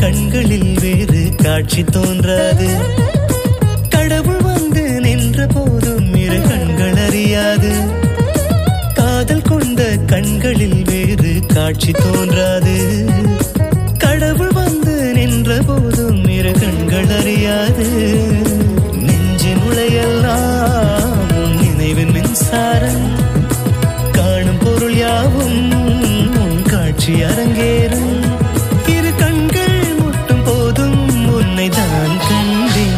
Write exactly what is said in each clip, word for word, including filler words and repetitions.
கண்களில் வேறு காட்சி தோன்றாது. கடவுள் வந்து நின்ற போதும் இரு கண்கள் அறியாது. காதல் கொண்ட கண்களில் வேறு காட்சி தோன்றாது. கடவுள் வந்து நின்ற போதும் இரு கண்கள் அறியாது. நெஞ்சின் உளையெல்லாம் நினைவின் மின்சாரம். காணும் பொருள் யாவும் உன் காட்சி அரங்கேறும். இரு கண்கள் முட்டும் போதும் உன்னை தான் கண்டேன்.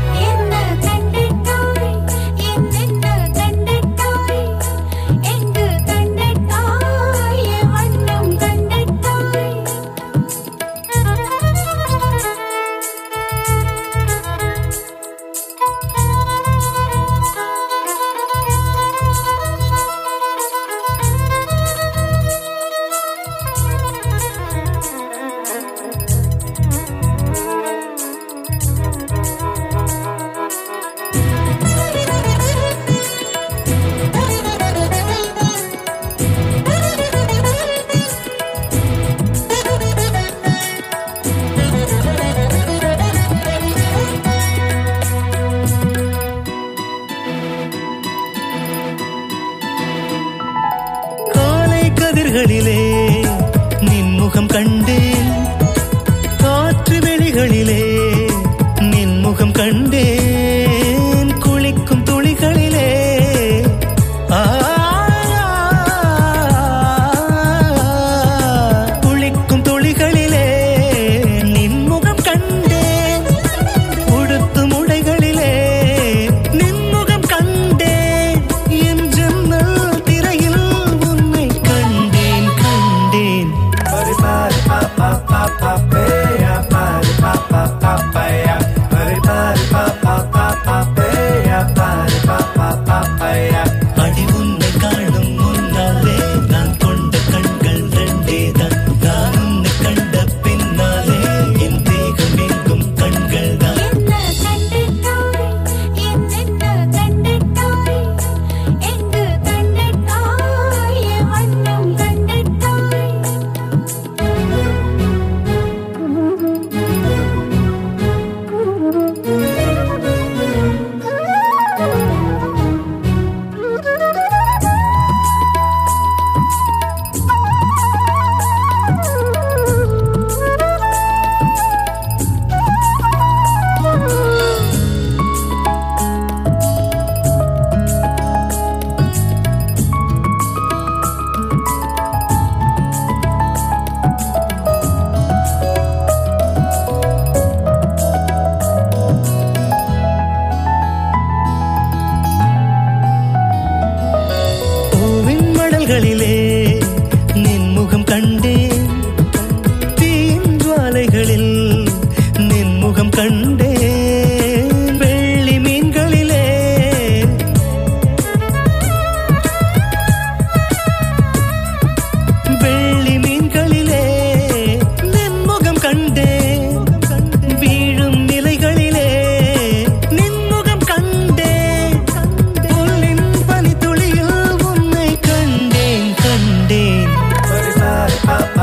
கதிர்களிலே நின்முகம் கண்டேன். காற்று வெளிகளிலே நின்முகம் கண்டேன். குளிக்கும் துளிகளிலே ஆ குளிக்கும் துளிகளிலே நின்முகம் கண்டேன். உடுத்தும் உடைகளிலே நின்முகம் கண்டேன். என் ஜன்னல் திரையில் உன்னை கண்டேன் கண்டேன். அடி உன்னை காணும் முன்னாலே நான் கொண்ட கண்கள் ரெண்டேதான். நான் உன்னை கண்ட பின்னாலே என் தேகம் எங்கும் கண்கள் தான். மடல்களிலே நின்முகம் கண்டேன். தீயின் ஜுவாலைகளில் நின்முகம் கண்டேன். வெள்ளி மீன்களிலே வெள்ளி மீன்களிலே நின்முகம் கண்டேன். வீழும் நிலைகளிலே நின்முகம் கண்டேன். புல்லின் பனித்துளியில் உன்னை கண்டேன் கண்டேன்.